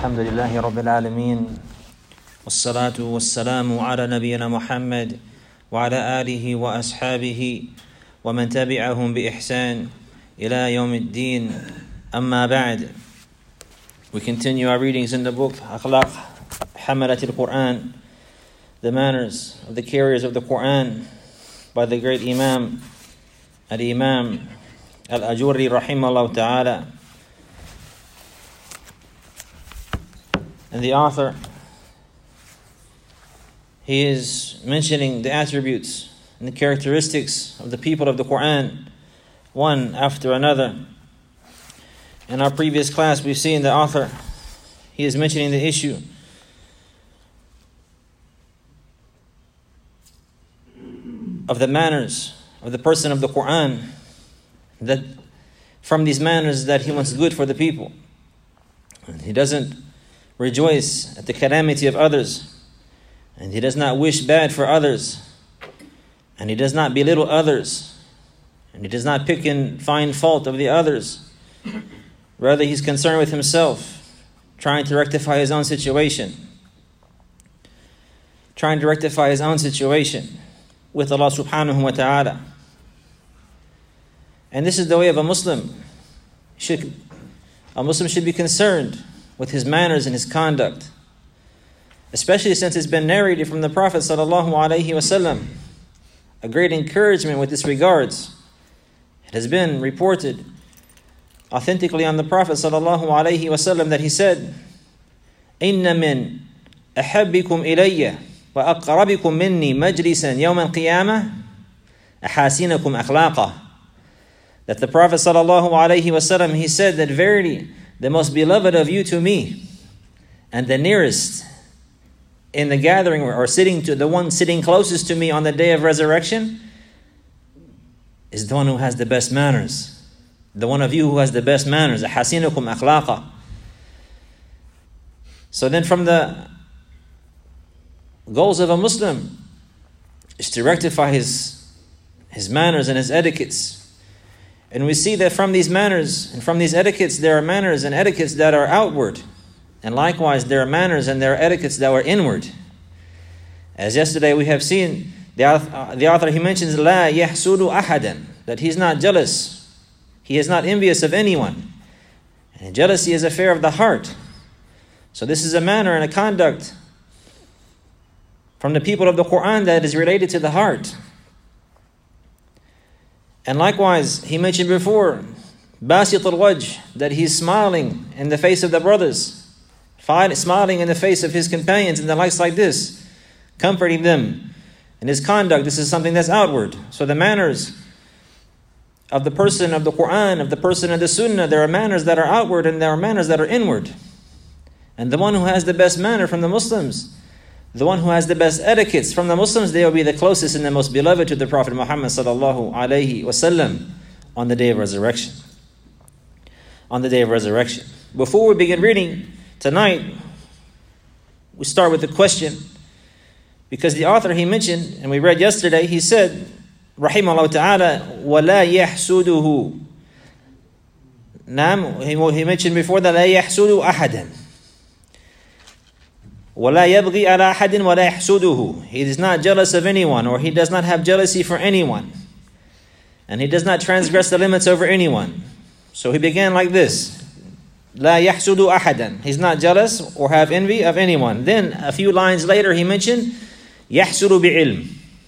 الحمد لله رب العالمين والصلاة والسلام على نبينا محمد وعلى آله وأصحابه ومن تبعهم بإحسان إلى يوم الدين. أما بعد. We continue our readings in the book Akhlaq Hamalat al-Quran, the manners of the carriers of the Quran, by the great Imam Al-Imam Al-Ajurri rahimahullah ta'ala. And the author, he is mentioning the attributes and the characteristics of the people of the Quran, one after another. In our previous class, we've seen the author, he is mentioning the issue of the manners of the person of the Quran, that from these manners that he wants good for the people. And he doesn't rejoice at the calamity of others, and he does not wish bad for others, and he does not belittle others, and he does not pick and find fault of the others. Rather, he's concerned with himself, trying to rectify his own situation, with Allah subhanahu wa ta'ala. And this is the way of a Muslim. A Muslim should be concerned with his manners and his conduct, especially since it's been narrated from the Prophet sallallahu alaihi wasallam, a great encouragement with this regards. It has been reported authentically on the Prophet sallallahu alaihi wasallam that he said, "Inna min ahabbikum ilayya wa aqrabikum minni majlisan yawm al-qiyamah ahasinakum akhlaqa." That the Prophet sallallahu alaihi wasallam, he said that verily the most beloved of you to me, and the nearest in the gathering, or sitting to the one sitting closest to me on the day of resurrection, is the one who has the best manners. The one of you who has the best manners. Ahasinukum akhlaqa. So then from the goals of a Muslim is to rectify his manners and his etiquettes. And we see that from these manners and from these etiquettes, there are manners and etiquettes that are outward. And likewise, there are manners and there are etiquettes that were inward. As yesterday we have seen, the author, he mentions, La yahsudu ahadan, that he's not jealous. He is not envious of anyone. And jealousy is a affair of the heart. So this is a manner and a conduct from the people of the Quran that is related to the heart. And likewise, he mentioned before, Basit al-Wajh, that he's smiling in the face of the brothers, smiling in the face of his companions and the likes like this, comforting them. In his conduct, this is something that's outward. So the manners of the person of the Quran, of the person of the Sunnah, there are manners that are outward and there are manners that are inward. And the one who has the best manner from the Muslims, the one who has the best etiquettes from the Muslims, they will be the closest and the most beloved to the Prophet Muhammad sallallahu alaihi wasallam on the day of resurrection. On the day of resurrection. Before we begin reading tonight, we start with a question, because the author, he mentioned, and we read yesterday, he said, rahimahullah ta'ala, وَلَا يَحْسُدُهُ. He mentioned before that, لَا يَحْسُدُ أَحَدًا. وَلَا يَبْغِي عَلَى أَحَدٍ وَلَا يَحْسُدُهُ. He is not jealous of anyone, or he does not have jealousy for anyone. And he does not transgress the limits over anyone. So he began like this. لَا يَحْسُدُ أَحَدًا. He's not jealous or have envy of anyone. Then a few lines later he mentioned, يَحْسُدُ بِعِلْمٍ.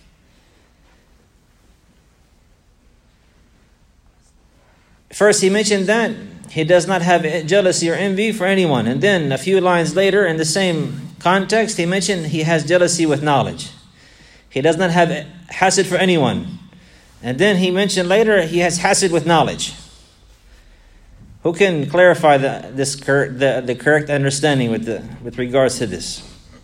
First he mentioned that he does not have jealousy or envy for anyone. And then a few lines later, in the same context, he mentioned he has jealousy with knowledge. He does not have hasad for anyone. And then he mentioned later he has hasad with knowledge. Who can clarify the correct understanding with regards to this?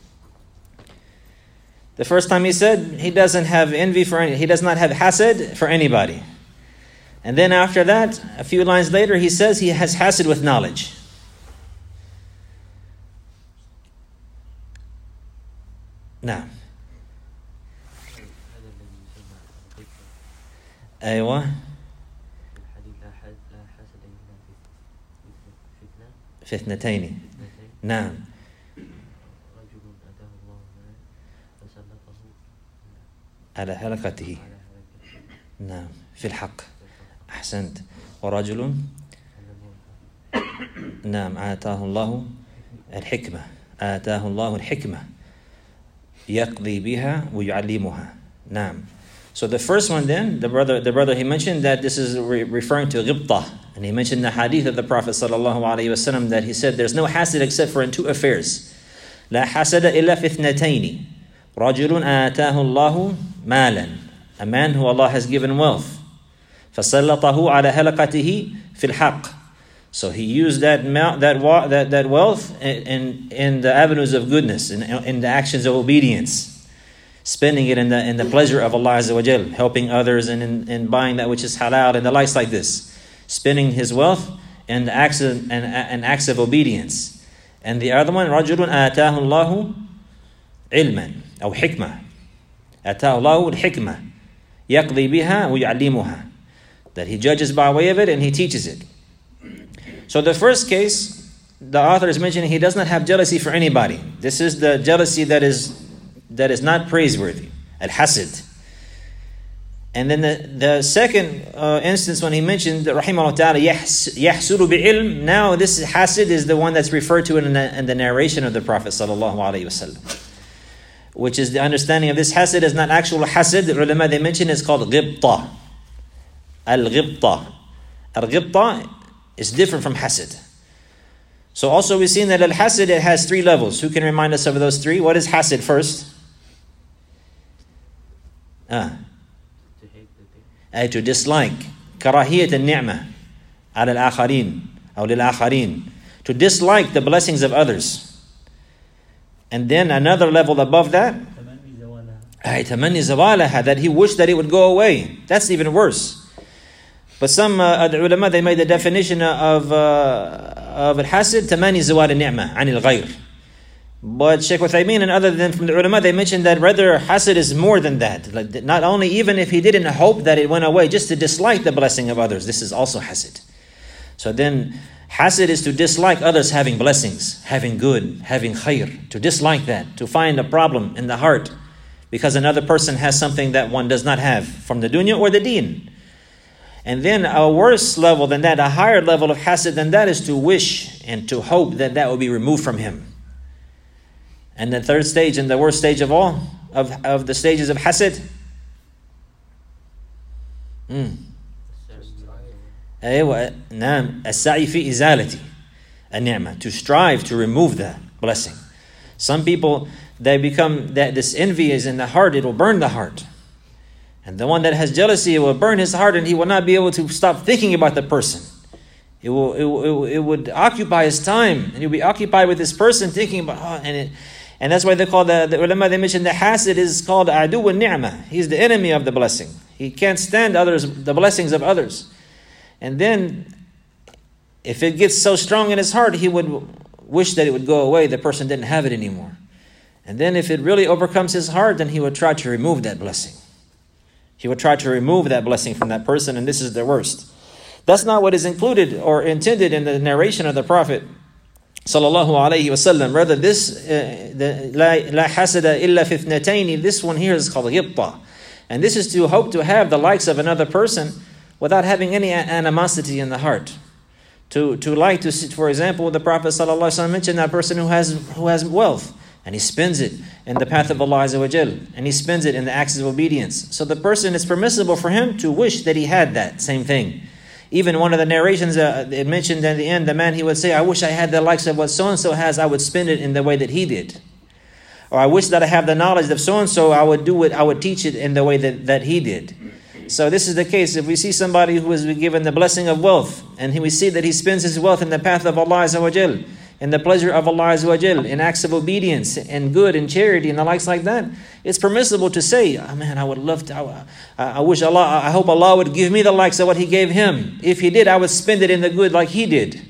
The first time he said he doesn't have envy he does not have hasad for anybody. And then after that, a few lines later, he says he has hasad with knowledge. Now. أيوة. في اثنتين. نعم. على حلقته. نعم في الحق. أحسنت. ورجل نعم آتاه الله الحكمة. آتاه الله الحكمة يقضي بها ويعلمها. نعم. So the first one then, the brother he mentioned that this is referring to ghibtah. And he mentioned the hadith of the Prophet sallallahu alaihi wasallam that he said there's no hasad except for in two affairs. لا حسد إلا في اثنتين. رجل آتاه الله مالا. A man who Allah has given wealth. فسلطه على هلقته في الحق. So he used that wealth in the avenues of goodness, in the actions of obedience, spending it in the pleasure of Allah Azza wa Jal, helping others and in buying that which is halal and the likes like this, spending his wealth in the acts of obedience. And the other one, رجل آتاه الله علما أو حكمة. آتاه الله الحكمة يقضي بها ويعلمها. That he judges by way of it and he teaches it. So the first case, the author is mentioning he does not have jealousy for anybody. This is the jealousy that is not praiseworthy, al-hasad. And then the second instance when he mentioned rahimahullah ta'ala yahsulu bi'ilm, now this hasad is the one that's referred to in the narration of the Prophet sallallahu alaihi wasallam, which is the understanding of this hasad is not actual hasad. The ulama they mention is called ghibtah. Al-ghibtah. Al-ghibtah is different from hasad. So also we've seen that al-hasad, it has three levels. Who can remind us of those three? What is hasad first? To dislike. Karahiyat al-ni'mah ala al-akharin or lil-akharin. To dislike the blessings of others. And then another level above that, tamanni zawalaha, that he wished that it would go away. That's even worse. But some the ulama, they made the definition of al-hasad, tamani zawal al-ni'mah an al-ghayr. But Shaykh Uthaymeen and other than from the ulama, they mentioned that rather hasad is more than that. Like not only even if he didn't hope that it went away, just to dislike the blessing of others, this is also hasad. So then hasad is to dislike others having blessings, having good, having khair, to dislike that, to find a problem in the heart because another person has something that one does not have from the dunya or the deen. And then a worse level than that, a higher level of hasad than that, is to wish and to hope that that will be removed from him. And the third stage, and the worst stage of all, of the stages of hasad, السعي في إزالة النعمة, to strive to remove the blessing. Some people, they become, that this envy is in the heart, it will burn the heart. And the one that has jealousy, it will burn his heart and he will not be able to stop thinking about the person. It would occupy his time and he'll be occupied with this person thinking about, and that's why they call the ulama, they mentioned the hasad is called adu al-ni'mah. He's the enemy of the blessing. He can't stand the blessings of others. And then if it gets so strong in his heart, he would wish that it would go away, the person didn't have it anymore. And then if it really overcomes his heart, then he would try to remove that blessing. He would try to remove that blessing from that person, and this is the worst. That's not what is included or intended in the narration of the Prophet sallallahu alaihi wasallam. Rather, this la hasada illa fi ithnatayn, this one here is called ghibtah, and this is to hope to have the likes of another person without having any animosity in the heart. To like to see, for example, the Prophet sallallahu alaihi wasallam mentioned that person who has wealth. And he spends it in the path of Allah Azza wa Jal. And he spends it in the acts of obedience. So the person, it's permissible for him to wish that he had that same thing. Even one of the narrations, it mentioned at the end, the man, he would say, I wish I had the likes of what so-and-so has, I would spend it in the way that he did. Or I wish that I have the knowledge of so-and-so, I would do it, I would teach it in the way that he did. So this is the case. If we see somebody who is given the blessing of wealth, and we see that he spends his wealth in the path of Allah Azza wa Jal, in the pleasure of Allah Azza wa Jal, in acts of obedience and good and charity and the likes like that, it's permissible to say, oh man, I would love to, I wish Allah, I hope Allah would give me the likes of what He gave him. If He did, I would spend it in the good like he did.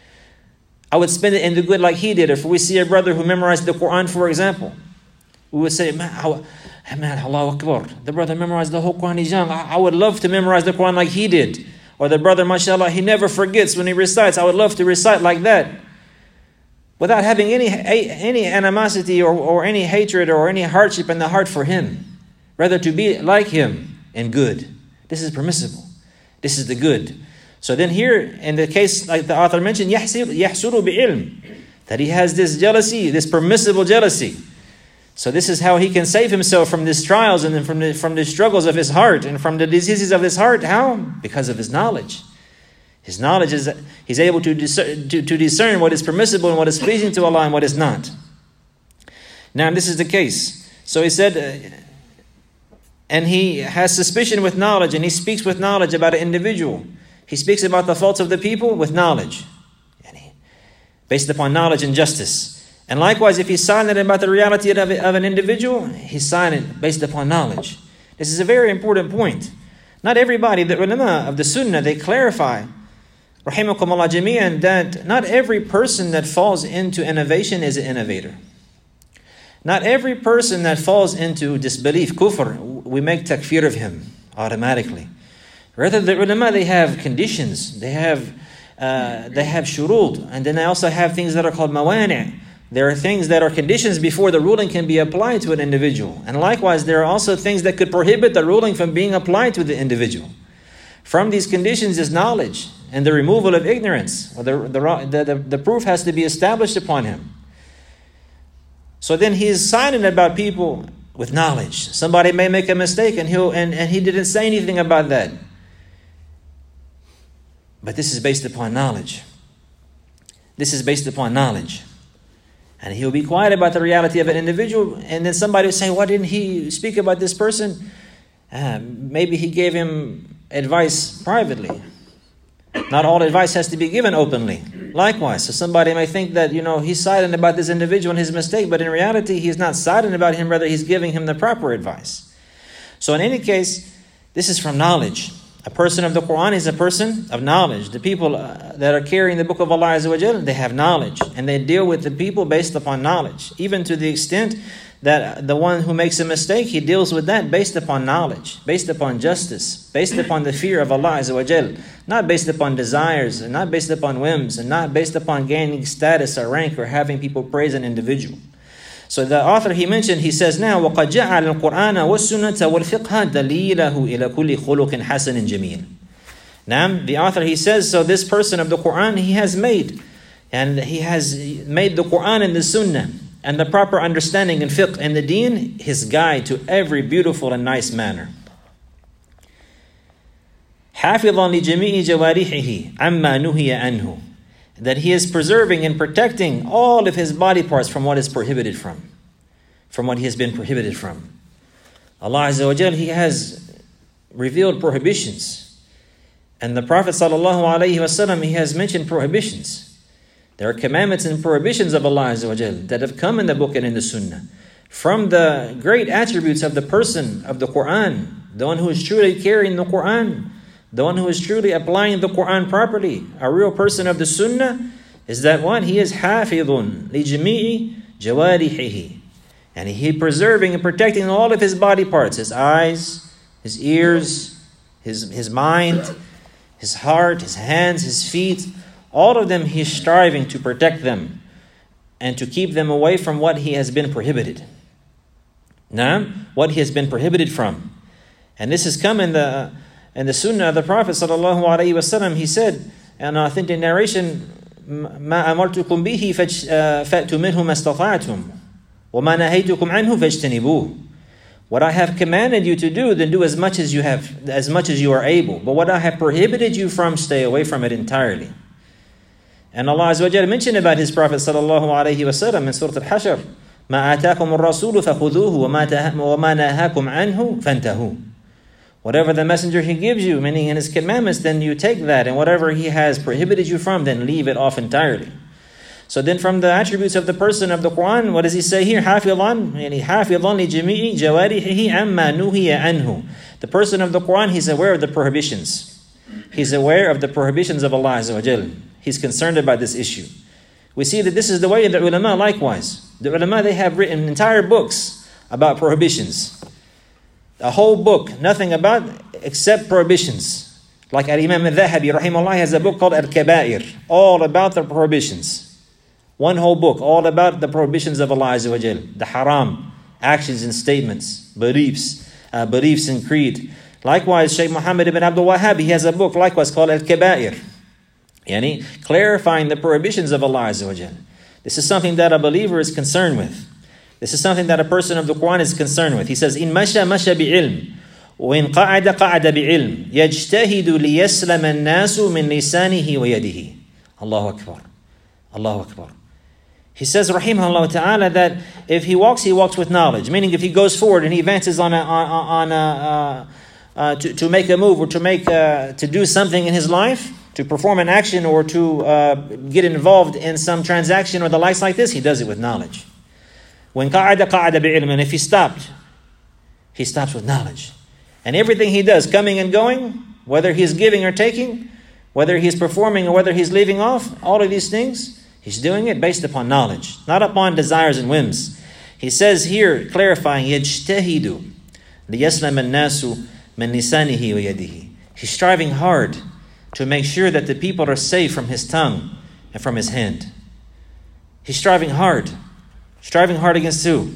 I would spend it in the good like he did. If we see a brother who memorized the Quran, for example, we would say, man, Allahu Akbar, the brother memorized the whole Quran, he's young. I would love to memorize the Quran like he did. Or the brother, mashallah, he never forgets when he recites. I would love to recite like that. without having any animosity or any hatred or any hardship in the heart for him. Rather to be like him in good. This is permissible. This is the good. So then here, in the case like the author mentioned, يَحْسُرُ بِعِلْم, that he has this jealousy, this permissible jealousy. So this is how he can save himself from these trials and from the struggles of his heart and from the diseases of his heart. How? Because of his knowledge. His knowledge is that he's able to discern what is permissible and what is pleasing to Allah and what is not. Now this is the case. So he said, and he has suspicion with knowledge, and he speaks with knowledge about an individual. He speaks about the faults of the people with knowledge, based upon knowledge and justice. And likewise, if he's silent about the reality of an individual, he's silent based upon knowledge. This is a very important point. Not everybody, the ulama of the sunnah, they clarify, rahimakumullah jami'an, that not every person that falls into innovation is an innovator. Not every person that falls into disbelief, kufr, we make takfir of him automatically. Rather, the ulama, they have conditions, they have shurut, and then they also have things that are called mawani'. There are things that are conditions before the ruling can be applied to an individual. And likewise, there are also things that could prohibit the ruling from being applied to the individual. From these conditions is knowledge and the removal of ignorance. The proof has to be established upon him. So then he is silent about people with knowledge. Somebody may make a mistake and he didn't say anything about that. But this is based upon knowledge. This is based upon knowledge. And he'll be quiet about the reality of an individual. And then somebody will say, why didn't he speak about this person? Maybe he gave him advice privately. Not all advice has to be given openly. Likewise, so somebody may think that, he's silent about this individual and his mistake, but in reality, he's not silent about him, rather he's giving him the proper advice. So in any case, this is from knowledge. A person of the Quran is a person of knowledge. The people that are carrying the book of Allah Azza wa Jal, they have knowledge. And they deal with the people based upon knowledge. Even to the extent that the one who makes a mistake, he deals with that based upon knowledge, based upon justice, based upon the fear of Allah Azza wa Jal. Not based upon desires, and not based upon whims, and not based upon gaining status or rank or having people praise an individual. So the author, he mentioned, he says now, وَقَدْ جَعَلَ الْقُرْآنَ وَالسُّنَّةَ وَالْفِقْهَ دَلِيلَهُ إِلَى كُلِّ خُلُقٍ حَسَنٍ جَمِيلٍ. Now, the author, he says, so this person of the Quran, he has made the Quran and the Sunnah and the proper understanding and fiqh and the deen his guide to every beautiful and nice manner. حَافِظًا لِجَمِيعِ جَوَارِحِهِ عَمَّا نُهِيَ عَنْهُ, that he is preserving and protecting all of his body parts from what is prohibited from what he has been prohibited from. Allah Azza wa Jal, he has revealed prohibitions. And the Prophet sallallahu alaihi wasallam, he has mentioned prohibitions. There are commandments and prohibitions of Allah Azza wa Jal that have come in the book and in the Sunnah. From the great attributes of the person of the Quran, the one who is truly carrying the Quran, the one who is truly applying the Quran properly, a real person of the Sunnah, is that one, he is hafidun li jami'i jawarihihi. And he preserving and protecting all of his body parts, his eyes, his ears, his mind, his heart, his hands, his feet. All of them he is striving to protect them and to keep them away from what he has been prohibited. Now, what he has been prohibited from. And this has come in the Sunnah of the Prophet sallallahu alaihi wasallam. He said, an authentic narration, "Ma amartukum bihi fa'tu minhu mastata'tum, wa ma nahaytukum anhu fajtanibuh." What I have commanded you to do, then do as much as you are able. But what I have prohibited you from, stay away from it entirely. And Allah Azza wa Jalla mentioned about His Prophet sallallahu alaihi wasallam in Surah Al-Hashr, "Ma atakum ar-rasulu fakhuduhu wa ma nahakum anhu fantahu." Whatever the messenger he gives you, meaning in his commandments, then you take that. And whatever he has prohibited you from, then leave it off entirely. So then from the attributes of the person of the Quran, what does he say here? حَافِظًا لِجَمِيعِ جَوَارِحِهِ عَمَّا نُهِيَ عَنْهُ. The person of the Quran, he's aware of the prohibitions. He's aware of the prohibitions of Allah Azza wa Jal. He's concerned about this issue. We see that this is the way of the ulama likewise. The ulama, they have written entire books about prohibitions. A whole book, nothing about except prohibitions. Like Imam al-Dhahabi, rahimahullah, has a book called Al-Kaba'ir, all about the prohibitions. One whole book, all about the prohibitions of Allah Azza wa Jal, the haram, actions and statements, beliefs in creed. Likewise, Shaykh Muhammad ibn Abdul Wahhab, he has a book likewise called Al-Kaba'ir, yani clarifying the prohibitions of Allah Azza wa Jal. This is something that a believer is concerned with. This is something that a person of the Quran is concerned with. He says, "In masha bi'ilm, وإن قعد قعد بعلم يجتهد ليسلم الناس من لسانه ويده." Allahu Akbar. Allahu Akbar. He says, rahimahullah ta'ala, that if he walks with knowledge. Meaning if he goes forward and he advances to make a move or to do something in his life, to perform an action or to get involved in some transaction or the likes like this, he does it with knowledge. When قعد قعد بعلم, and if he stops with knowledge. And everything he does, coming and going, whether he's giving or taking, whether he's performing or whether he's leaving off, all of these things, he's doing it based upon knowledge, not upon desires and whims. He says here, clarifying, يَجْتَهِدُ لِيَسْلَمَ النَّاسُ مِنْ لِسَانِهِ وَيَدِهِ. He's striving hard to make sure that the people are safe from his tongue and from his hand. He's striving hard. Striving hard against who?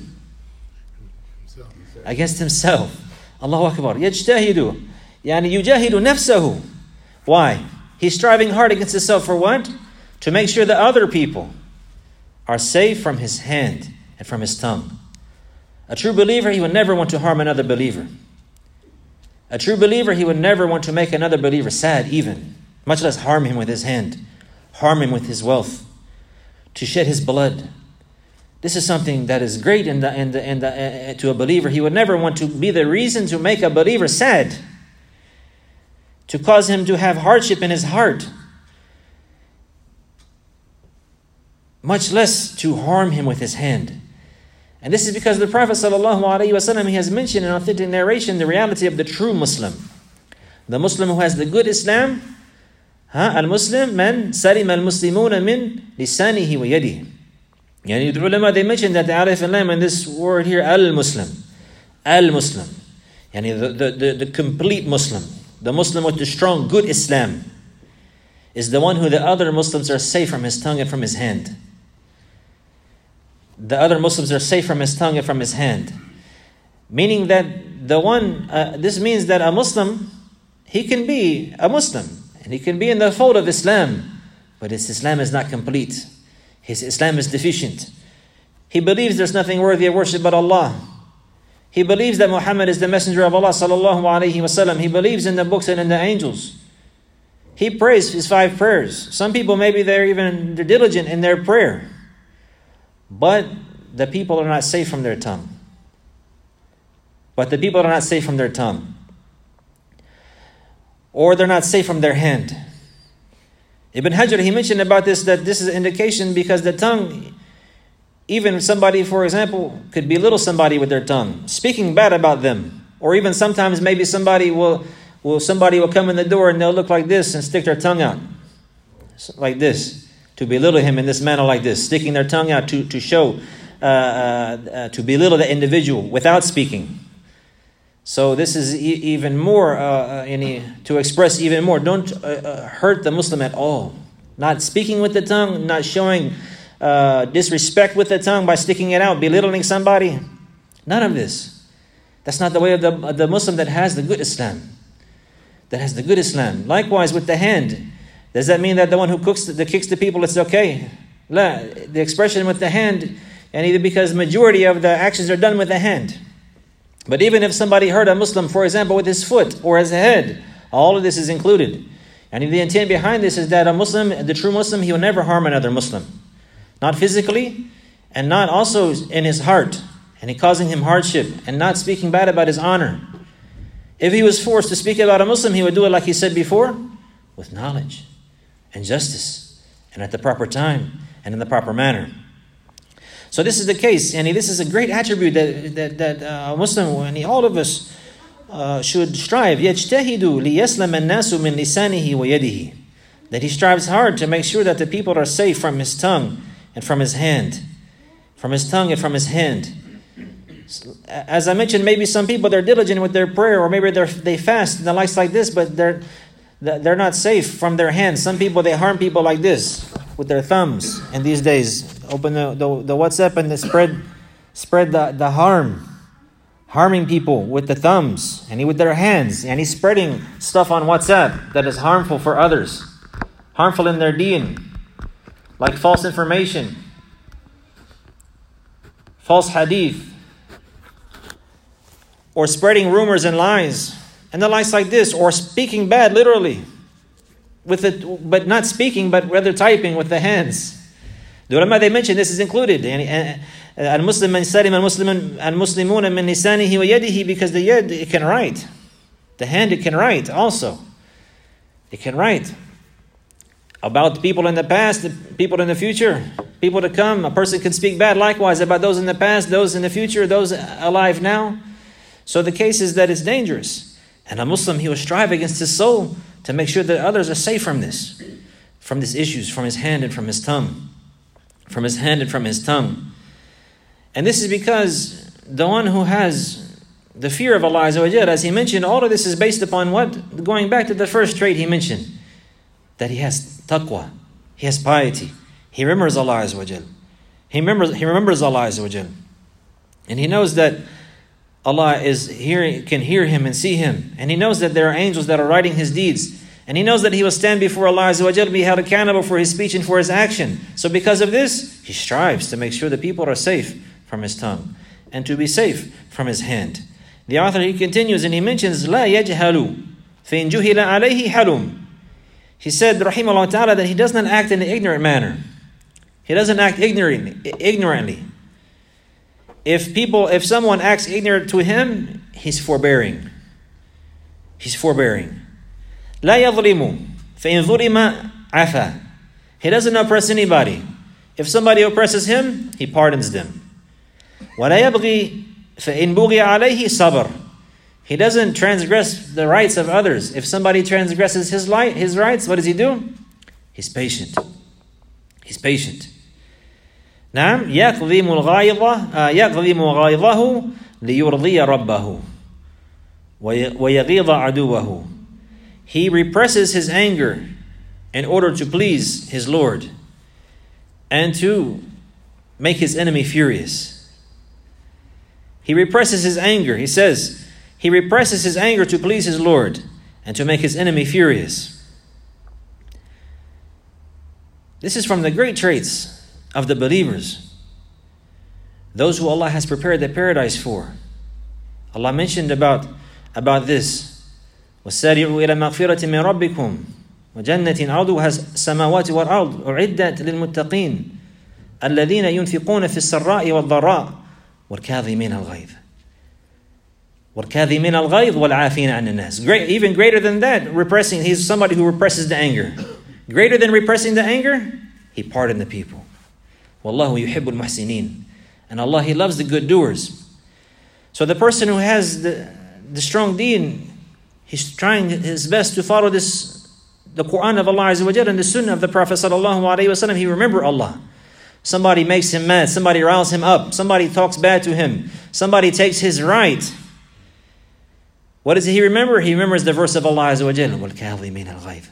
Against himself. Allahu Akbar. يَجْتَهِدُ يعني يُجَاهِدُ نَفْسَهُ. Why? He's striving hard against himself for what? To make sure that other people are safe from his hand and from his tongue. A true believer, he would never want to harm another believer. A true believer, he would never want to make another believer sad even, much less harm him with his hand, harm him with his wealth, to shed his blood. This is something that is great to a believer. He would never want to be the reason to make a believer sad, to cause him to have hardship in his heart, much less to harm him with his hand. And this is because the Prophet ﷺ, he has mentioned in authentic narration the reality of the true Muslim. The Muslim who has the good Islam, al-Muslim man salim al-Muslimuna min lisanihi wa yadihi. Yani the ulama, they mentioned that the alif and lam in this word here, al-Muslim. Al-Muslim. Yani the complete Muslim. The Muslim with the strong, good Islam is the one who the other Muslims are safe from his tongue and from his hand. The other Muslims are safe from his tongue and from his hand. Meaning that this means that a Muslim, he can be a Muslim and he can be in the fold of Islam, but his Islam is not complete. His Islam is deficient. He believes there's nothing worthy of worship but Allah. He believes that Muhammad is the messenger of Allah sallallahu alaihi wasallam. He believes in the books and in the angels. He prays his 5 prayers. Some people, maybe they're diligent in their prayer, but the people are not safe from their tongue. Or they're not safe from their hand. Ibn Hajar, he mentioned about this, that this is an indication because the tongue, even somebody, for example, could belittle somebody with their tongue, speaking bad about them. Or even sometimes maybe somebody will come in the door and they'll look like this and stick their tongue out. Like this. To belittle him in this manner like this. Sticking their tongue out to show, to belittle the individual without speaking. So this is even more, to express even more. Don't hurt the Muslim at all. Not speaking with the tongue, not showing disrespect with the tongue by sticking it out, belittling somebody. None of this. That's not the way of the Muslim that has the good Islam. Likewise with the hand. Does that mean that the one who kicks the people, it's okay? La, the expression with the hand, and either because majority of the actions are done with the hand. But even if somebody hurt a Muslim, for example, with his foot or his head, all of this is included. And the intent behind this is that a Muslim, the true Muslim, he will never harm another Muslim. Not physically, and not also in his heart, and he causing him hardship, and not speaking bad about his honor. If he was forced to speak about a Muslim, he would do it like he said before, with knowledge and justice, and at the proper time, and in the proper manner. So this is the case, and this is a great attribute that a Muslim, and all of us should strive. يَجْتَهِدُ لِيَسْلَمَ النَّاسُ مِنْ لِسَانِهِ وَيَدِهِ. That he strives hard to make sure that the people are safe from his tongue and from his hand. From his tongue and from his hand. As I mentioned, maybe some people, they're diligent with their prayer, or maybe they fast and the likes like this, but they're not safe from their hands. Some people, they harm people like this, with their thumbs. And these days, open the WhatsApp and spread the harming people with the thumbs and with their hands. And he's spreading stuff on WhatsApp that is harmful for others, harmful in their deen, like false information, false hadith, or spreading rumors and lies, and the likes like this, or speaking bad literally, with it, but not speaking, but rather typing with the hands. The ulama, they mention this is included. Al-Muslim man salim al-Muslimuna min lisanihi wa yadihi, because the yad, it can write. The hand, it can write also. It can write about people in the past, the people in the future, people to come. A person can speak bad likewise about those in the past, those in the future, those alive now. So the case is that it's dangerous. And a Muslim, he will strive against his soul to make sure that others are safe from these issues, from his hand and from his tongue. From his hand and from his tongue. And this is because the one who has the fear of Allah Azza wa Jalla, as he mentioned, all of this is based upon what? Going back to the first trait he mentioned, that he has taqwa, he has piety, he remembers Allah Azza wa Jalla. He remembers Allah Azza wa Jalla. And he knows that Allah can hear him and see him. And he knows that there are angels that are writing his deeds. And he knows that he will stand before Allah Azza wa Jalla, be held accountable for his speech and for his action. So because of this, he strives to make sure that people are safe from his tongue and to be safe from his hand. The author, he continues and he mentions, لا يجهل فإن جهل عليه حلم. He said, rahimahullah ta'ala, that he does not act in an ignorant manner. He doesn't act ignorantly. If someone acts ignorant to him, he's forbearing. He's forbearing. لا يظلم فإن ظلم عفا. He doesn't oppress anybody. If somebody oppresses him, he pardons them. ولا يبغي فإن بغي عليه صبر. He doesn't transgress the rights of others. If somebody transgresses his rights, what does he do? He's patient. He's patient. نعم يقضم غيظه ليرضي ربه ويغيظ عدوه. He represses his anger in order to please his Lord and to make his enemy furious. He represses his anger. He says, he represses his anger to please his Lord and to make his enemy furious. This is from the great traits of the believers, those who Allah has prepared the paradise for. Allah mentioned about this. وَسَارِعُوا إِلَى مَغْفِرَةٍ مِّن رَبِّكُمْ وَجَنَّةٍ عَرْضُهَا السَّمَاوَاتُ وَالْأَرْضُ أُعِدَّتْ لِلْمُتَّقِينَ الَّذِينَ يُنْفِقُونَ فِي السَّرَّاءِ وَالضَّرَّاءِ وَالْكَاظِمِينَ الْغَيْظَ وَالْعَافِينَ عَنِ النَّاسِ. Even greater than that, repressing. He's somebody who represses the anger. Greater than repressing the anger, he pardoned the people. وَاللَّهُ يُحِبُّ الْمُحْسِنِينَ. And Allah, he loves the good doers. So the person who has the strong deen, he's trying his best to follow the Quran of Allah Azza wa Jalla and the Sunnah of the Prophet Sallallahu Alaihi Wasallam. He remember Allah. Somebody makes him mad. Somebody riles him up. Somebody talks bad to him. Somebody takes his right. What does he remember? He remembers the verse of Allah Azza wa Jalla. وَالْكَاظِمِينَ الْغَيْظَ.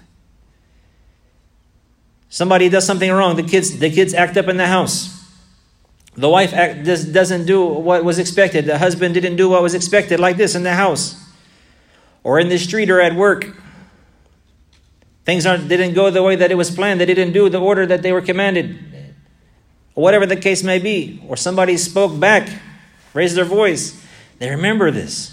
Somebody does something wrong. The kids act up in the house. The wife doesn't do what was expected. The husband didn't do what was expected, like this in the house. Or in the street or at work. Things didn't go the way that it was planned. They didn't do the order that they were commanded. Or whatever the case may be. Or somebody spoke back, raised their voice. They remember this.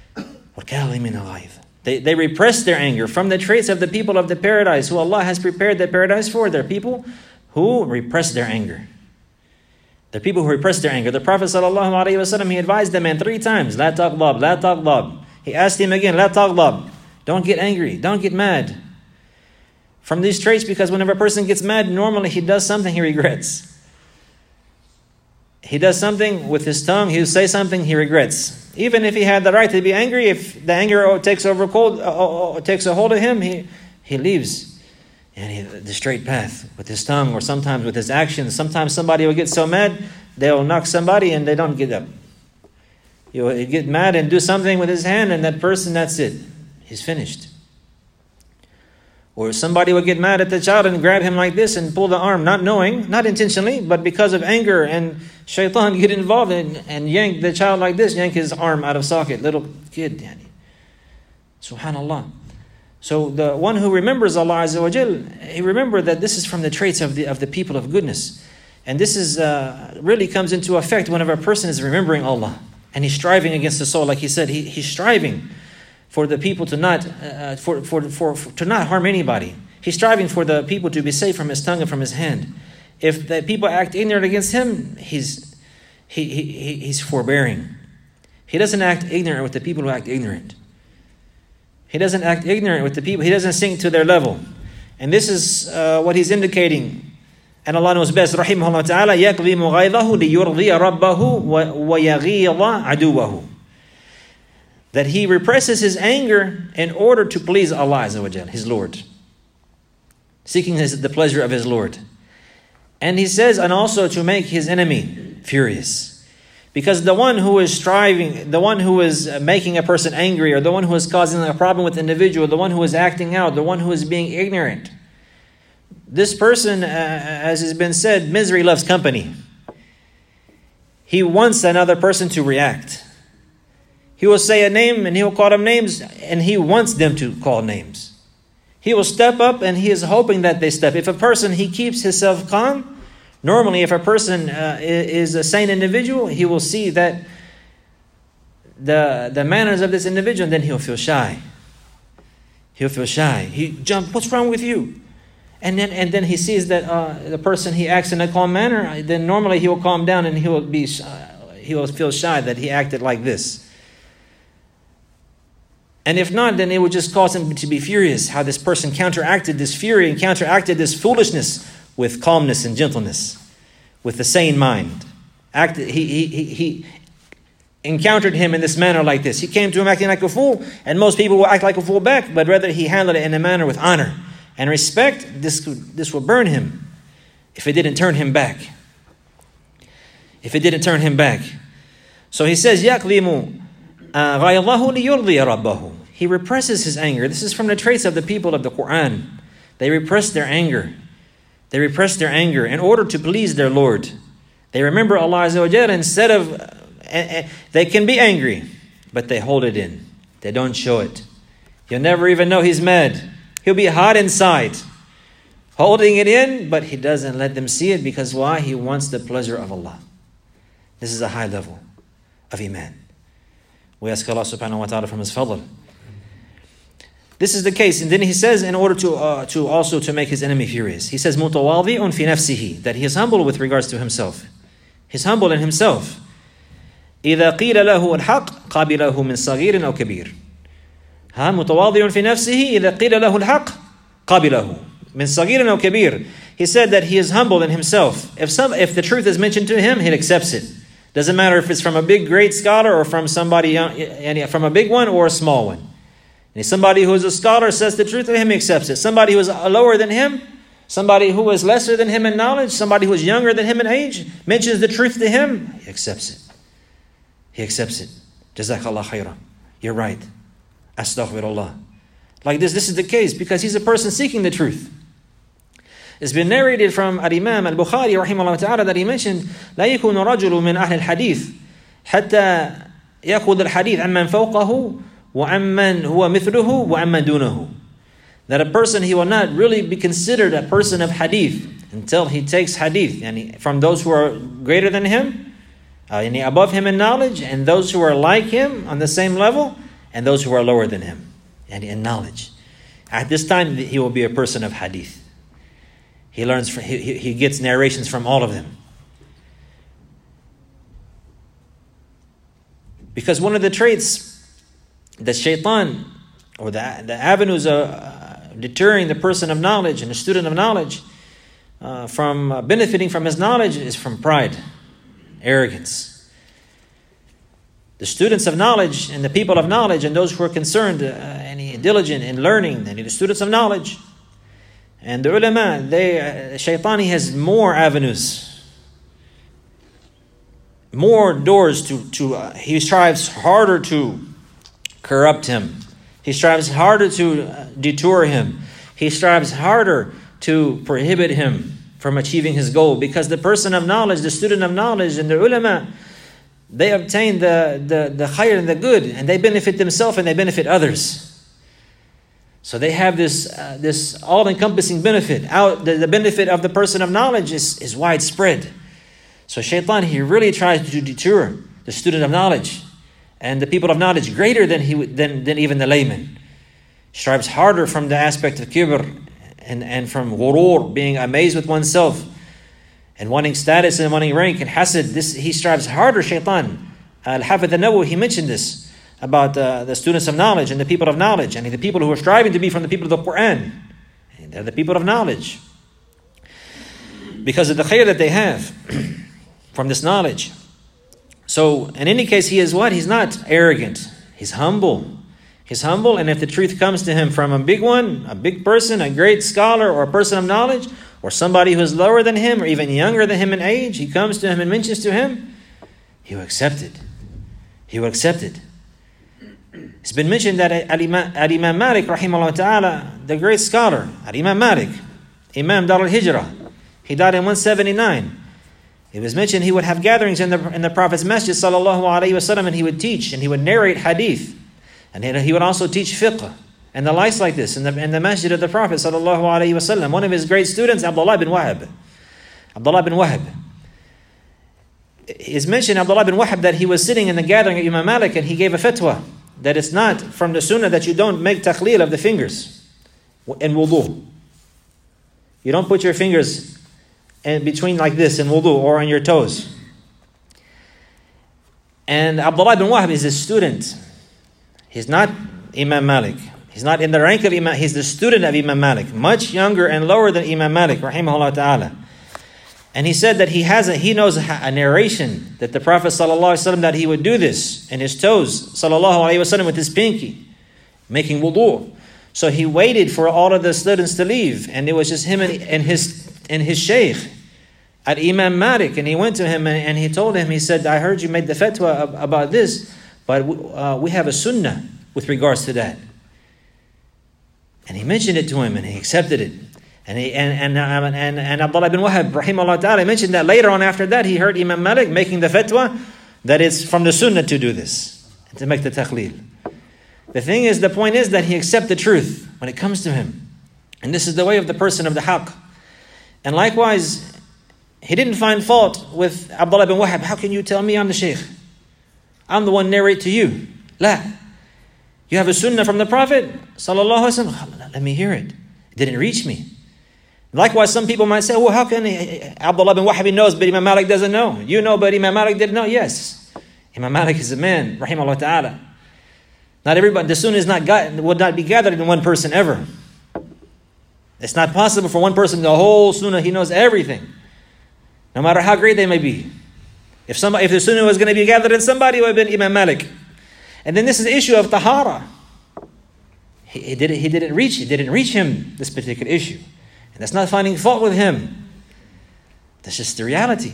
They repress their anger. From the traits of the people of the paradise, who Allah has prepared the paradise for, they're people who repress their anger. The people who repress their anger. The Prophet ﷺ, he advised the man 3 times, La taghdab, la taghdab. He asked him again, La taghdab. Don't get angry, don't get mad. From these traits, because whenever a person gets mad, normally he does something he regrets. He does something with his tongue, he'll say something he regrets. Even if he had the right to be angry, if the anger takes a hold of him, he leaves the straight path with his tongue, or sometimes with his actions. Sometimes somebody will get so mad, they'll knock somebody and they don't get up. He'll get mad and do something with his hand, and that person, that's it. He's finished. Or somebody would get mad at the child and grab him like this and pull the arm, not knowing, not intentionally, but because of anger, and shaitan get involved and yank the child like this, yank his arm out of socket, little kid. Yani. Subhanallah. So the one who remembers Allah Azza wa Jal, he remembered that this is from the traits of the people of goodness. And this is really comes into effect whenever a person is remembering Allah and he's striving against the soul. Like he said, he's striving for the people to not to not harm anybody. He's striving for the people to be safe from his tongue and from his hand. If the people act ignorant against him, he's forbearing. He doesn't act ignorant with the people who act ignorant. He doesn't act ignorant with the people. He doesn't sink to their level. And this is what he's indicating. And Allah knows best. Rahimahullah ta'ala, يَقْضِمُ غَيْظَهُ لِيُرْضِيَ رَبَّهُ وَيَغِيظَ عَدُوَّهُ. That he represses his anger in order to please Allah Azza wa Jal, his Lord. Seeking the pleasure of his Lord. And he says, and also to make his enemy furious. Because the one who is striving, the one who is making a person angry, or the one who is causing a problem with the individual, the one who is acting out, the one who is being ignorant, this person, as has been said, misery loves company. He wants another person to react. He will say a name and he will call them names, and he wants them to call names. He will step up and he is hoping that they step. If a person, he keeps himself calm, normally if a person is a sane individual, he will see that the manners of this individual, and then he'll feel shy. He'll feel shy. He jump, what's wrong with you? And then he sees that the person, he acts in a calm manner, then normally he will calm down and he will feel shy that he acted like this. And if not, then it would just cause him to be furious, how this person counteracted this fury and counteracted this foolishness with calmness and gentleness, with a sane mind. He encountered him in this manner like this. He came to him acting like a fool, and most people will act like a fool back, but rather he handled it in a manner with honor and respect. This will burn him if it didn't turn him back. If it didn't turn him back. So he says, يَقْلِمُ غَيْظَهُ لِيُرْضِيَ رَبَّهُ. He represses his anger. This is from the traits of the people of the Quran. They repress their anger. They repress their anger in order to please their Lord. They remember Allah Azza wa Jalla instead of... they can be angry, but they hold it in. They don't show it. You'll never even know he's mad. He'll be hot inside, holding it in, but he doesn't let them see it, because why? He wants the pleasure of Allah. This is a high level of Iman. We ask Allah subhanahu wa ta'ala from his fadl. This is the case. And then he says, in order to also to make his enemy furious, he says, مُتَوَاضِعٌ فِي نَفْسِهِ, that he is humble with regards to himself. He's humble in himself. إِذَا قِيلَ لَهُ الْحَقِّ قَابِلَهُ مِنْ صَغِيرٍ أَوْ كَبِيرٍ. مُتَوَاضِعٌ فِي نَفْسِهِ إِذَا قِيلَ لَهُ الْحَقِّ قَابِلَهُ مِنْ صَغِيرٍ أَوْ كَبِيرٍ. He said that he is humble in himself. If the truth is mentioned to him, he accepts it. Doesn't matter if it's from a big, great scholar or from somebody young, from a big one or a small one. And somebody who is a scholar says the truth to him, he accepts it. Somebody who is lower than him, somebody who is lesser than him in knowledge, somebody who is younger than him in age, mentions the truth to him, he accepts it. He accepts it. Jazakallah khairah. You're right. Astaghfirullah. Like this is the case because he's a person seeking the truth. It's been narrated from Al-Imam Al-Bukhari rahimahullah ta'ala that he mentioned, لا يكون رجل من أهل الحديث حتى يأخذ الحديث عمن فوقه وعمن هو مثله وعمن دونه. That a person, he will not really be considered a person of hadith until he takes hadith from those who are greater than him, above him in knowledge, and those who are like him on the same level, and those who are lower than him in knowledge. At this time, he will be a person of hadith. He learns, he gets narrations from all of them. Because one of the traits that shaitan, or the avenues of deterring the person of knowledge and the student of knowledge from benefiting from his knowledge is from pride, arrogance. The students of knowledge and the people of knowledge and those who are concerned and diligent in learning, and the students of knowledge, and the ulama, shaitani has more avenues, more doors he strives harder to corrupt him. He strives harder to detour him. he strives harder to prohibit him from achieving his goal. Because the person of knowledge, the student of knowledge, and the ulama, they obtain the khair and the good, and they benefit themselves and they benefit others. So they have this all-encompassing benefit. The benefit of the person of knowledge is widespread. So shaitan, he really tries to deter the student of knowledge and the people of knowledge greater than even the layman. Strives harder from the aspect of kibr and from ghurur, being amazed with oneself and wanting status and wanting rank and hasad. He strives harder, shaitan. Al-Hafidh al-Nawawi, he mentioned this about the students of knowledge and the people of knowledge, and the people who are striving to be from the people of the Quran. And they're the people of knowledge because of the khair that they have from this knowledge. So in any case, he is what? He's not arrogant. He's humble. He's humble, and if the truth comes to him from a big one, a big person, a great scholar, or a person of knowledge, or somebody who is lower than him, or even younger than him in age, he comes to him and mentions to him, he will accept it. He will accept it. It's been mentioned that Al-Imam Malik, rahimahullah ta'ala, the great scholar, Al-Imam Malik, Imam Dar al-Hijrah, he died in 179. It was mentioned he would have gatherings in the Prophet's masjid, sallallahu alayhi wasallam, and he would teach and he would narrate hadith. And he would also teach fiqh and the likes like this in the masjid of the Prophet, sallallahu alayhi wasallam. One of his great students, Abdullah bin Wahab. Abdullah bin Wahab. It's mentioned, Abdullah bin Wahab, that he was sitting in the gathering of Imam Malik and he gave a fatwa that it's not from the sunnah that you don't make takhleel of the fingers in wudu. You don't put your fingers in between like this in wudu or on your toes. And Abdullah bin Wahab is a student. He's not Imam Malik. He's not in the rank of Imam. He's the student of Imam Malik, much younger and lower than Imam Malik, rahimahullah ta'ala. And he said that he knows a narration that the Prophet sallallahu alaihi wasallam, that he would do this in his toes, sallallahu alaihi wasallam, with his pinky, making wudu. So he waited for all of the students to leave, and it was just him and his sheikh at Imam Malik. And he went to him and he told him, he said, I heard you made the fatwa about this, but we have a sunnah with regards to that. And he mentioned it to him and he accepted it. And Abdullah bin Wahab, rahimahullah ta'ala, mentioned that later on after that, he heard Imam Malik making the fatwa that it's from the sunnah to do this, to make the takhleel. The point is that he accepts the truth when it comes to him. And this is the way of the person of the haqq. And likewise, he didn't find fault with Abdullah bin Wahab. How can you tell me I'm the sheikh? I'm the one narrate to you. La. You have a sunnah from the Prophet, sallallahu alaihi wasallam. Let me hear it. It didn't reach me. Likewise, some people might say, well, how can Abdullah bin Wahab knows, but Imam Malik doesn't know? You know, but Imam Malik didn't know? Yes. Imam Malik is a man, rahimahullah ta'ala. Not everybody, the sunnah would not be gathered in one person ever. It's not possible for one person, the whole sunnah, he knows everything. No matter how great they may be. If the sunnah was going to be gathered in somebody, it would have been Imam Malik. And then this is the issue of tahara. It didn't reach him, this particular issue. And that's not finding fault with him. That's just the reality.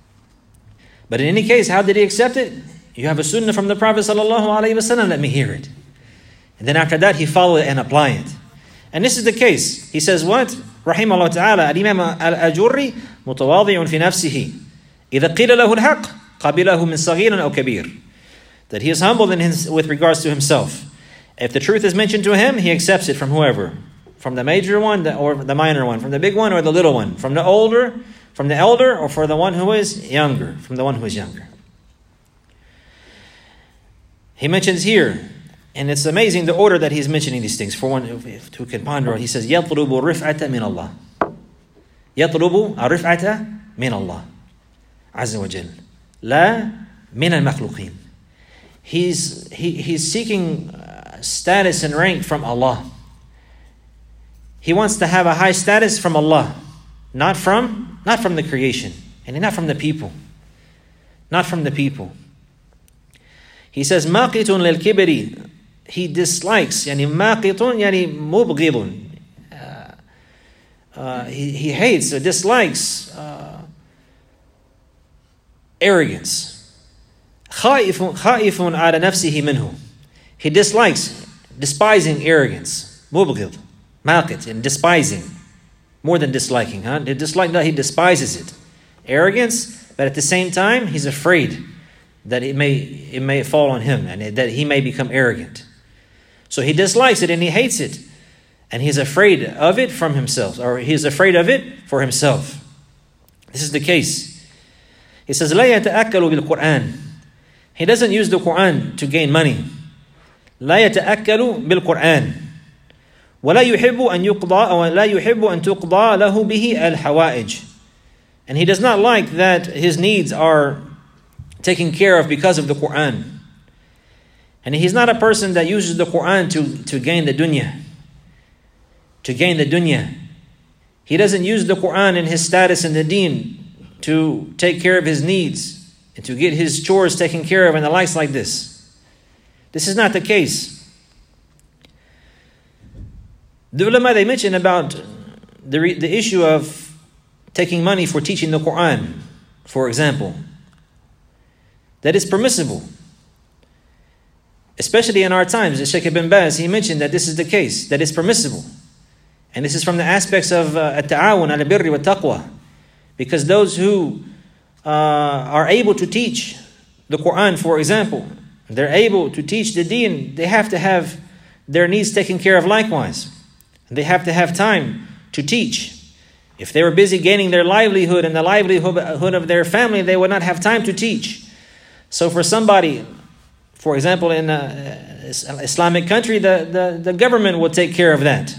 But in any case, how did he accept it? You have a sunnah from the Prophet sallallahu alaihi wasallam, let me hear it. And then after that, he followed it and applied it. And this is the case. He says what? Rahimahullah ta'ala, Al-Imam Al-Ajurri, mutawadi'un fi nafsihi. إِذَا قِيلَ لَهُ الْحَقِّ قَبِلَهُ مِنْ صَغِيرٍ أَوْ كَبِيرٍ. That he is humble with regards to himself. If the truth is mentioned to him, he accepts it from whoever. From the major one or the minor one. From the big one or the little one. From the elder, or for the one who is younger. From the one who is younger. He mentions here, and it's amazing the order that he's mentioning these things. For one who can ponder, he says, يَطْلُبُ الرِّفْعَةَ مِنَ اللَّهِ. يَطْلُبُ الرِّفْعَةَ مِنَ اللَّهِ عَزَّ وَجَلَّ لَا مِنَ الْمَخْلُقِينَ. He's seeking status and rank from Allah. He wants to have a high status from Allah, not from the creation, and not from the people. Not from the people. He says, مَاقِتٌ لِلْكِبْرِ. He dislikes, يعني مَاقِتٌ يعني مُبْغِضٌ. He hates or dislikes arrogance. خائف على نفسه منه. He dislikes, despising arrogance. مبغض. maqit, and despising. More than disliking, huh? He despises it. Arrogance, but at the same time, he's afraid that it may fall on him and that he may become arrogant. So he dislikes it and he hates it. And he's afraid of it from himself, or he's afraid of it for himself. This is the case. He says, لا يتأكل بالقرآن. He doesn't use the Quran to gain money. لا يتأكل بالقرآن. ولا يحب أن يقضى أو لا يحب أن تقضى له به الحوائج. And he does not like that his needs are taken care of because of the Quran. And he's not a person that uses the Quran to gain the dunya. To gain the dunya. He doesn't use the Quran and his status in the deen to take care of his needs and to get his chores taken care of and the likes like this. This is not the case. The ulama, they mention about the issue of taking money for teaching the Quran, for example. That is permissible. Especially in our times. Sheikh Ibn Baz, he mentioned that this is the case, that it's permissible. And this is from the aspects of at-ta'awun al-birri wa taqwa. Because those who are able to teach the Quran, for example, they're able to teach the deen, they have to have their needs taken care of likewise. They have to have time to teach. If they were busy gaining their livelihood and the livelihood of their family, they would not have time to teach. So for somebody, for example, in an Islamic country, the government will take care of that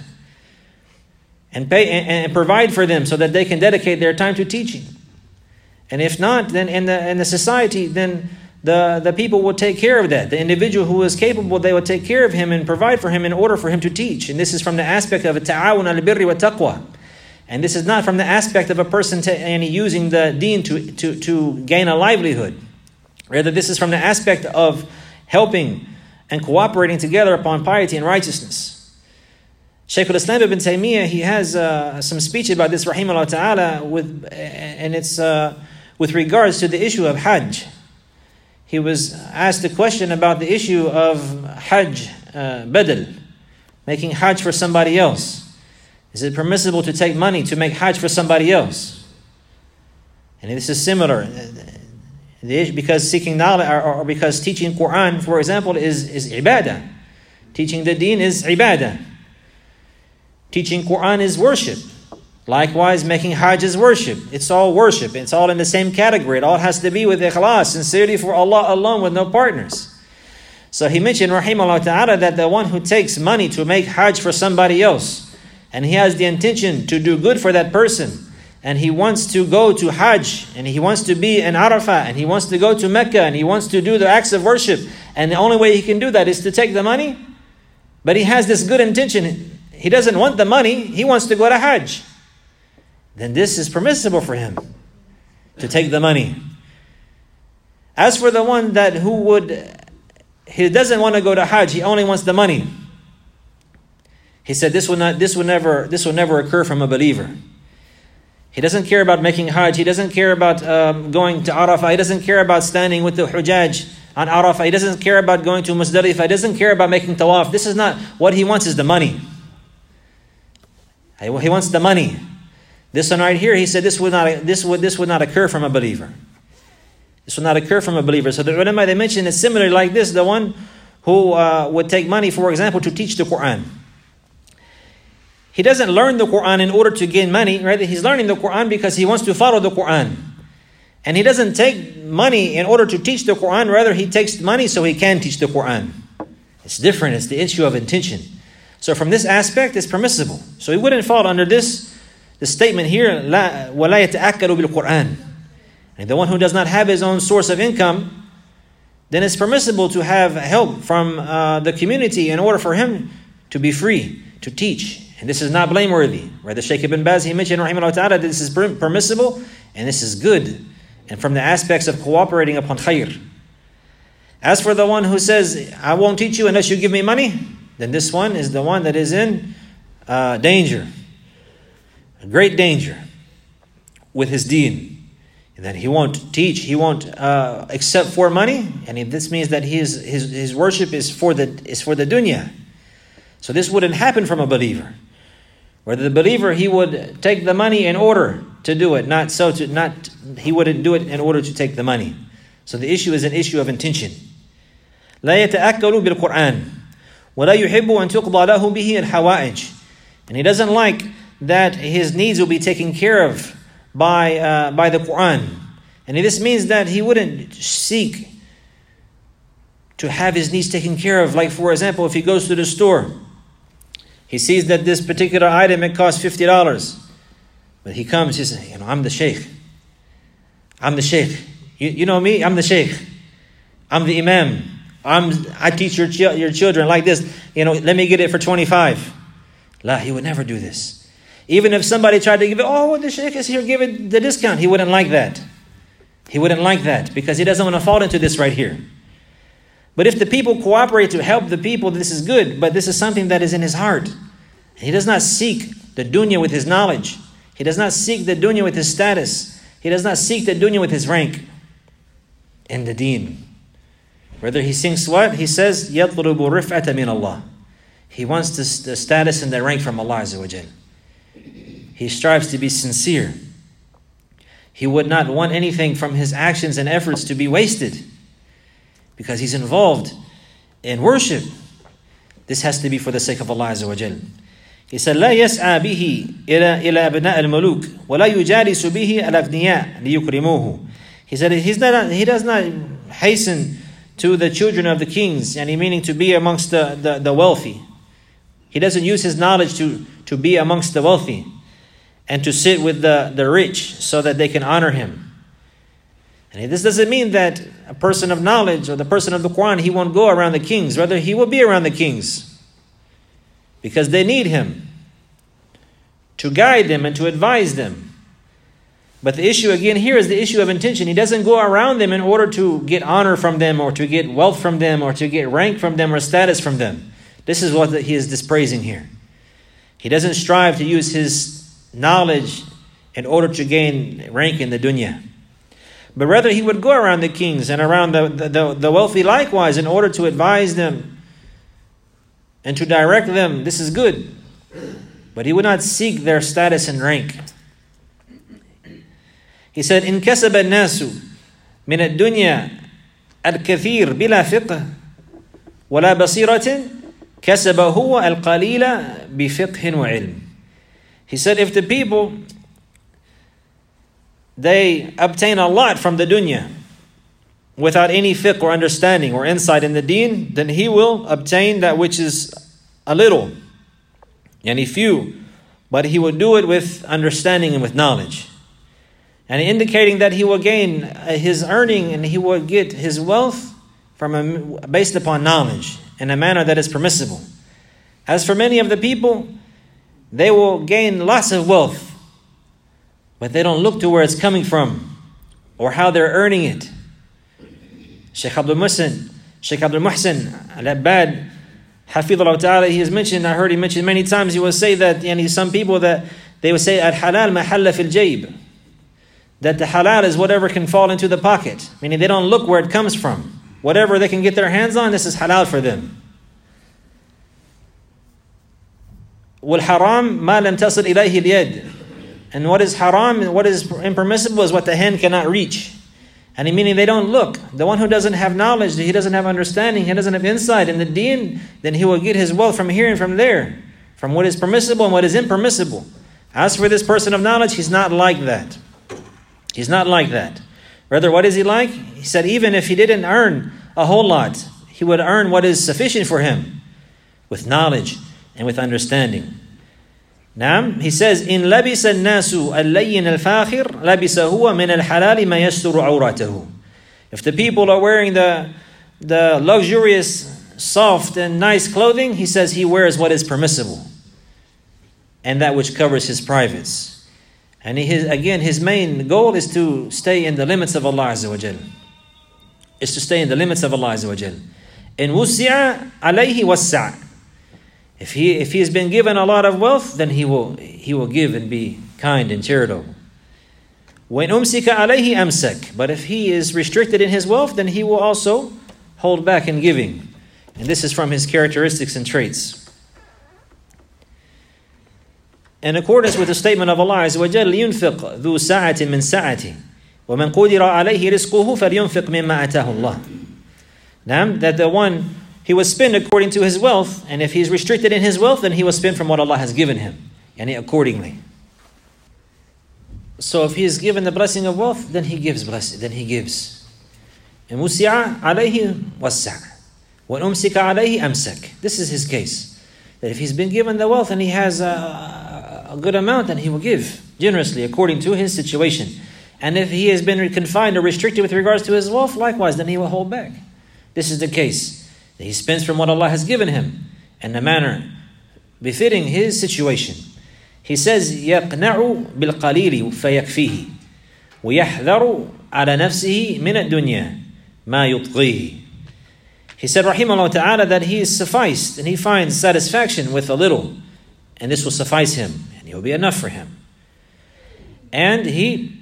and pay and provide for them so that they can dedicate their time to teaching. And if not, then in the society, then the people will take care of that. The individual who is capable, they will take care of him and provide for him in order for him to teach. And this is from the aspect of ta'awun al-birri wa taqwa. And this is not from the aspect of a person using the deen to gain a livelihood. Rather, this is from the aspect of helping and cooperating together upon piety and righteousness. Shaykh al-Islam ibn Taymiyyah, he has some speech about this, rahimahullah ta'ala, and it's with regards to the issue of Hajj. He was asked a question about the issue of Hajj, badal, making Hajj for somebody else. Is it permissible to take money to make Hajj for somebody else? And this is similar. Because seeking knowledge, or because teaching Quran, for example, is ibadah. Teaching the deen is ibadah. Teaching Quran is worship. Likewise, making Hajj is worship. It's all worship. It's all in the same category. It all has to be with ikhlas, sincerity for Allah alone, with no partners. So he mentioned, rahimahullah ta'ala, that the one who takes money to make Hajj for somebody else, and he has the intention to do good for that person, and he wants to go to Hajj, and he wants to be in Arafah, and he wants to go to Mecca, and he wants to do the acts of worship, and the only way he can do that is to take the money, but he has this good intention. He doesn't want the money, he wants to go to Hajj. Then this is permissible for him to take the money. As for the one he doesn't want to go to Hajj, he only wants the money. He said this will never occur from a believer. He doesn't care about making Hajj. He doesn't care about going to Arafah. He doesn't care about standing with the Hujjaj on Arafah. He doesn't care about going to Muzdalifah. He doesn't care about making tawaf. This is not what he wants. Is the money. He wants the money. This one right here, he said this would not occur from a believer. This would not occur from a believer. So the ulama, they mentioned it's similar like this. The one who would take money, for example, to teach the Quran. He doesn't learn the Quran in order to gain money. Rather, he's learning the Quran because he wants to follow the Quran. And he doesn't take money in order to teach the Quran. Rather, he takes money so he can teach the Quran. It's different. It's the issue of intention. So from this aspect, it's permissible. So he wouldn't fall under the statement here, وَلَا يَتَأَكَّلُ بِالْقُرْآنِ. And the one who does not have his own source of income, then it's permissible to have help from the community in order for him to be free to teach. And this is not blameworthy. Rather, Shaykh Ibn Baz, he mentioned, rahimahullah ta'ala, that this is permissible and this is good. And from the aspects of cooperating upon khair. As for the one who says, I won't teach you unless you give me money, then this one is the one that is in danger. A great danger with his deen. And that he won't teach, he won't accept for money. And this means that his worship is for the dunya. So this wouldn't happen from a believer. Whether the believer, he would take the money in order to do it, he wouldn't do it in order to take the money. So the issue is an issue of intention. لا يتأكل بالقرآن ولا يحب أن تقضى له به الحوائج. And he doesn't like that his needs will be taken care of by the Quran. And this means that he wouldn't seek to have his needs taken care of. Like, for example, if he goes to the store, he sees that this particular item, it costs $50. But he comes, he says, I'm the sheikh. I'm the sheikh. You know me? I'm the sheikh. I'm the imam. I teach your children like this. Let me get it for 25. La, he would never do this. Even if somebody tried to give it, the sheikh is here, give it the discount. He wouldn't like that. He wouldn't like that because he doesn't want to fall into this right here. But if the people cooperate to help the people, this is good. But this is something that is in his heart. He does not seek the dunya with his knowledge. He does not seek the dunya with his status. He does not seek the dunya with his rank in the deen. Rather, he seeks what? He says, يَطْلُبُ الرِّفْعَةَ مِنَ اللَّهِ. He wants the status and the rank from Allah Azza wa Jal. He strives to be sincere. He would not want anything from his actions and efforts to be wasted, because he's involved in worship. This has to be for the sake of Allah Azza wa Jal. He said, لا يسعى به إلى أبناء الملوك ولا يجالس به الأغنياء ليكرموه. He said he does not hasten to the children of the kings, and meaning to be amongst the wealthy. He doesn't use his knowledge to be amongst the wealthy and to sit with the rich so that they can honor him. And this doesn't mean that a person of knowledge or the person of the Quran, he won't go around the kings. Rather, he will be around the kings because they need him to guide them and to advise them. But the issue again here is the issue of intention. He doesn't go around them in order to get honor from them or to get wealth from them or to get rank from them or status from them. This is what he is dispraising here. He doesn't strive to use his knowledge in order to gain rank in the dunya. But rather he would go around the kings and around the wealthy likewise in order to advise them and to direct them. This is good. But he would not seek their status and rank. He said, إن كسب الناس من الدنيا الكثير بلا فقه ولا بصيرة كسب هو القليل بفقه وعلم. He said, if the people, they obtain a lot from the dunya without any fiqh or understanding or insight in the deen, then he will obtain that which is a little, yani few, but he will do it with understanding and with knowledge. And indicating that he will gain his earning and he will get his wealth based upon knowledge in a manner that is permissible. As for many of the people, they will gain lots of wealth, but they don't look to where it's coming from or how they're earning it. Sheikh Abdul Muhsin Al-Abbad, Hafidhullah Ta'ala, he has mentioned, I heard he mentioned many times, he will say that some people that they will say Al-Halal mahalla fil jayb, that the halal is whatever can fall into the pocket, meaning they don't look where it comes from. Whatever they can get their hands on, this is halal for them. وَالْحَرَامْ مَا لَمْ تَصِلْ إِلَيْهِ الْيَدِ. And what is haram and what is impermissible is what the hand cannot reach. And meaning they don't look. The one who doesn't have knowledge, he doesn't have understanding, he doesn't have insight in the deen, then he will get his wealth from here and from there, from what is permissible and what is impermissible. As for this person of knowledge, he's not like that. He's not like that. Rather, what is he like? He said even if he didn't earn a whole lot, he would earn what is sufficient for him with knowledge and with understanding. Now, he says, إن لبس الناس اللين الفاخر لبس هو من الحلال ما يستر عورته. If the people are wearing the luxurious, soft and nice clothing, he says he wears what is permissible and that which covers his privates. And his main goal is to stay in the limits of Allah Azza wa Jal. Is to stay in the limits of Allah Azza wa Jal. In وُسِّعَ عَلَيْهِ وَسَّعَ. If he has been given a lot of wealth, then he will give and be kind and charitable. وَإِنْ أُمْسِكَ عَلَيْهِ أَمْسَكَ. But if he is restricted in his wealth, then he will also hold back in giving. And this is from his characteristics and traits. in accordance with the statement of Allah Azza wa Jal, لينفق ذو ساعة من ساعته ومن قدر عليه رزقه فلينفق مما آتاه الله. Now, that the one, he will spend according to his wealth, and if he's restricted in his wealth, then he will spend from what Allah has given him, and accordingly. So if he is given the blessing of wealth, then he gives blessing, then he gives. And musi'a alayhi wasa', wa umsika alayhi amsak. This is his case. That if he's been given the wealth and he has a good amount, then he will give generously according to his situation. And if he has been confined or restricted with regards to his wealth, likewise, then he will hold back. This is the case. That he spends from what Allah has given him in a manner befitting his situation. He says, يَقْنَعُ بِالْقَلِيلِ فَيَكْفِيهِ وَيَحْذَرُ عَلَى نَفْسِهِ مِنَ الدُّنْيَا مَا يُطْغِيهِ. He said, rahimahullah ta'ala, that he is sufficed and he finds satisfaction with a little, and this will suffice him, and it will be enough for him. And he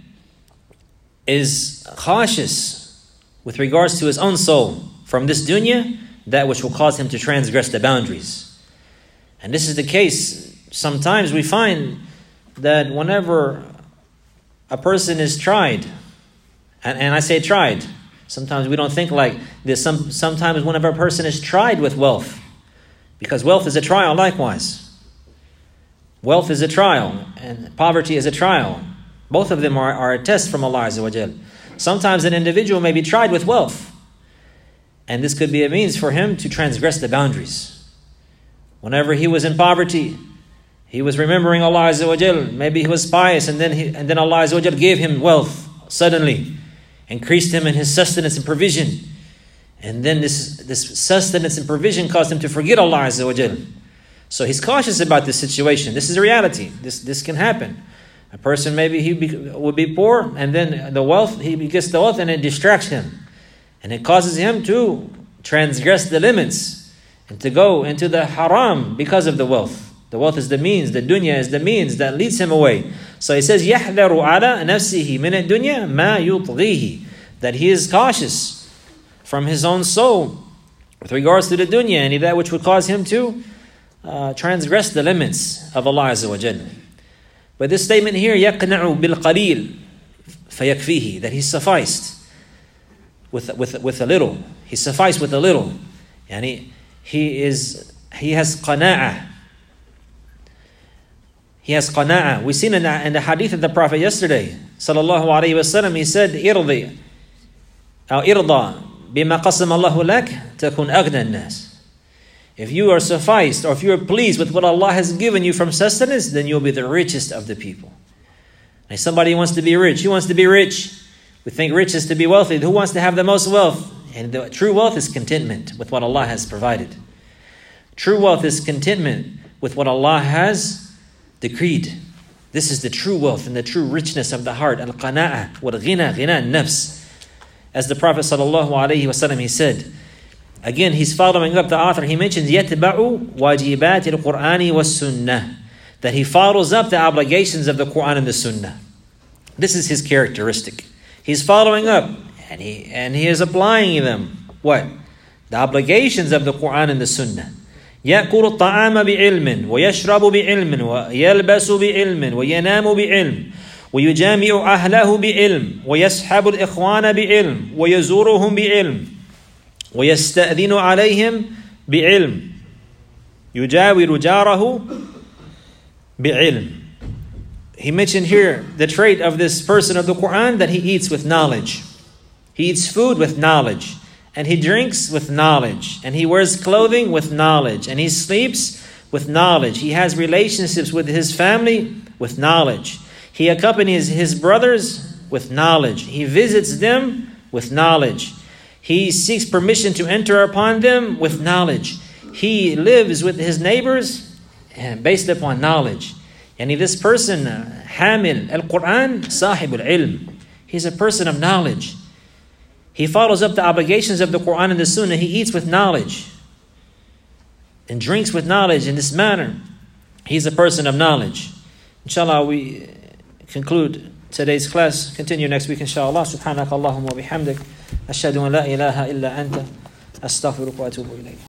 is cautious with regards to his own soul from this dunya, that which will cause him to transgress the boundaries. And this is the case. Sometimes we find that whenever a person is tried, and I say tried, sometimes we don't think like this. Sometimes whenever a person is tried with wealth, because wealth is a trial likewise. Wealth is a trial, and poverty is a trial. Both of them are a test from Allah Azza wa Jal. Sometimes an individual may be tried with wealth, and this could be a means for him to transgress the boundaries. Whenever he was in poverty, he was remembering Allah Azza wa Jal. Maybe he was pious, and then Allah Azza wa Jal gave him wealth suddenly, increased him in his sustenance and provision. And then this sustenance and provision caused him to forget Allah Azza wa Jal. So he's cautious about this situation. This is a reality. This can happen. A person, maybe he would be poor, and then the wealth, he gets the wealth and it distracts him. And it causes him to transgress the limits and to go into the haram because of the wealth. The wealth is the means, the dunya is the means that leads him away. So he says, يَحْذَرُ عَلَى نَفْسِهِ مِنَ الدُّنْيَا مَا يُطْغِيهِ. That he is cautious from his own soul with regards to the dunya, and that which would cause him to transgress the limits of Allah Azza wa Jalla. But this statement here, يَقْنَعُ بِالْقَلِيلِ فَيَكْفِيهِ, that he sufficed with a little. He sufficed with a little. And he has qana'ah. He has qana'ah. We've seen in the hadith of the Prophet yesterday, sallallahu alayhi wa sallam, he said, إِرْضِي أو إِرْضَى بِمَا قَسَمَ اللَّهُ لَكَ تَكُنْ أَغْنَى النَّاسِ. If you are sufficed, or if you are pleased with what Allah has given you from sustenance, then you'll be the richest of the people. And somebody wants to be rich. Who wants to be rich? We think rich is to be wealthy. Who wants to have the most wealth? And the true wealth is contentment with what Allah has provided. True wealth is contentment with what Allah has decreed. This is the true wealth and the true richness of the heart. Al-qana'ah wal-ghina, ghina an-nafs. As the Prophet ﷺ, he said, again, he's following up the author. He mentions يَتْبَعُ وَاجِبَاتِ الْقُرْآنِ وَالسُّنَّةِ, that he follows up the obligations of the Qur'an and the Sunnah. This is his characteristic. He's following up, and he is applying them. What? The obligations of the Qur'an and the Sunnah. يأكل الطعام بعلم ويشرب بعلم ويلبس بعلم وينام بعلم ويجامع أهله بعلم ويسحب الإخوان بعلم ويزورهم بعلم ويستأذن عليهم بعلم يجاور جاره بعلم. He mentioned here the trait of this person of the Quran, that he eats with knowledge. He eats food with knowledge, and he drinks with knowledge, and he wears clothing with knowledge, and he sleeps with knowledge. He has relationships with his family with knowledge. He accompanies his brothers with knowledge. He visits them with knowledge. He seeks permission to enter upon them with knowledge. He lives with his neighbors based upon knowledge. And this person, Hamil al-Quran, Sahib al-Ilm, he's a person of knowledge. He follows up the obligations of the Quran and the Sunnah. He eats with knowledge and drinks with knowledge. In this manner, he's a person of knowledge. Inshallah, we conclude today's class. Continue next week, inshallah. Subhanaka Allahumma wa bihamdik. Ashhadu an la ilaha illa anta. Astaghfiruka wa atubu ilayk.